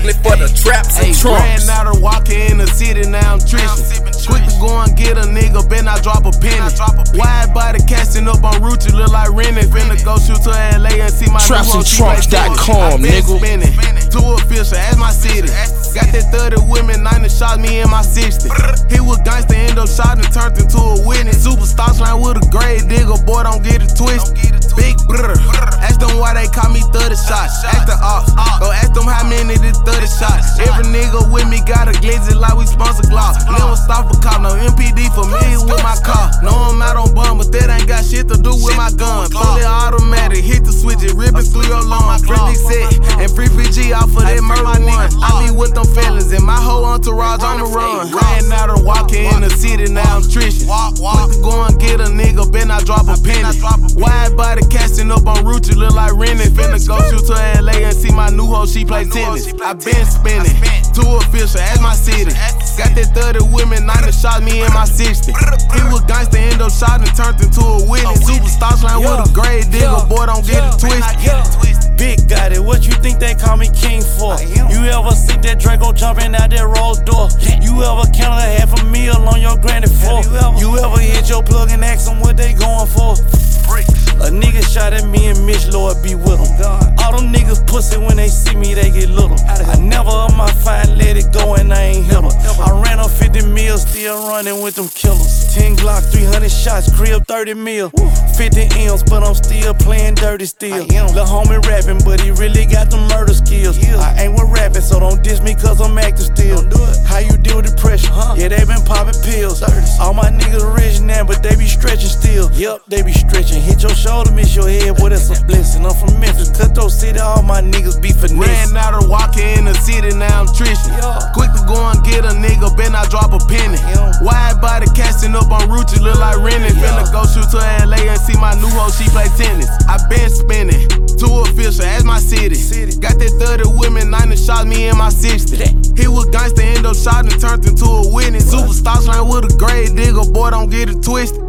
strictly for the traps and trunks. Ran out of walking in the city, now I'm trishing. Quick to go and get a nigga, bet I drop a penny. Wide body casting up on route, you look like Rennie. Finna go shoot to LA and see my Trapsandtrunks.com, nigga. Too official, as my city. Got that 30 women, 90 shot me in my 60. He was gangsta, end up shot and turned into a witness. Superstar line with a grave digger, boy, don't get it twisted. Big brr. Ask them why they call me 30 shots. Ask the ops. Go ask them how many this 30 shots. Every nigga with me got a glizzy like we sponsor Glock. Never stop a cop, no MPD familiar with my car. No, I'm out on bum, but that ain't got shit to do with my gun. Fully automatic, hit the switch, it ripping through your lungs. Free set and free PG off of that murder one. I be with them fellas and my whole entourage on the run. Ran out of walking in the city, now I'm trishing. Quick to go and get a nigga, bet I drop a penny. Wide body casting up on route, you look like Rennie. Finna go shoot to LA and see my new hoe, she play tennis. I been spinning, too official, as my city. Got that 30 women, 90 shot me in my 60. He was gangsta, end up shot and turned into a witness. Superstar line with a grave digger, boy, don't get it twisted. Big got it, what you think they call me king for? You ever see that Draco jumping out that Rolls door? You ever counted $500,000 on your granny for? You ever hit your plug and ask them what they going for? A nigga shot at me and Mitch, Lord be with him. All them niggas pussy when they see me, they get little. I never up my fine, let it go and I ain't hit 'em. I ran up 50 mil, still running with them killers. 10 Glock, 300 shots, crib 30 mil. 50 M's, but I'm still playing dirty still. Lil' homie rapping, but he really got the murder skills. I ain't with rapping, so don't diss me cause I'm active still. How you deal with depression? Yeah, they been popping pills. All my niggas rich now, but they be stretching still. Yup, they be stretching. Hit your shoulder, miss your head, boy, that's a blessing. I'm from Memphis, Cutthroat City, all my niggas be finesse. Ran out of walking in the city, now I'm trishing. Quick to go and get a nigga, bet I drop a penny. Wide body casting up on route, you look like Rennie. Finna go shoot to LA and see my new hoe, she play tennis. I been spinning, too official, as my city. Got that 30 women, 90 shot me in my 60. He was gangsta, end up shot and turned into a witness. Superstar line with a grave digger, boy, don't get it twisted.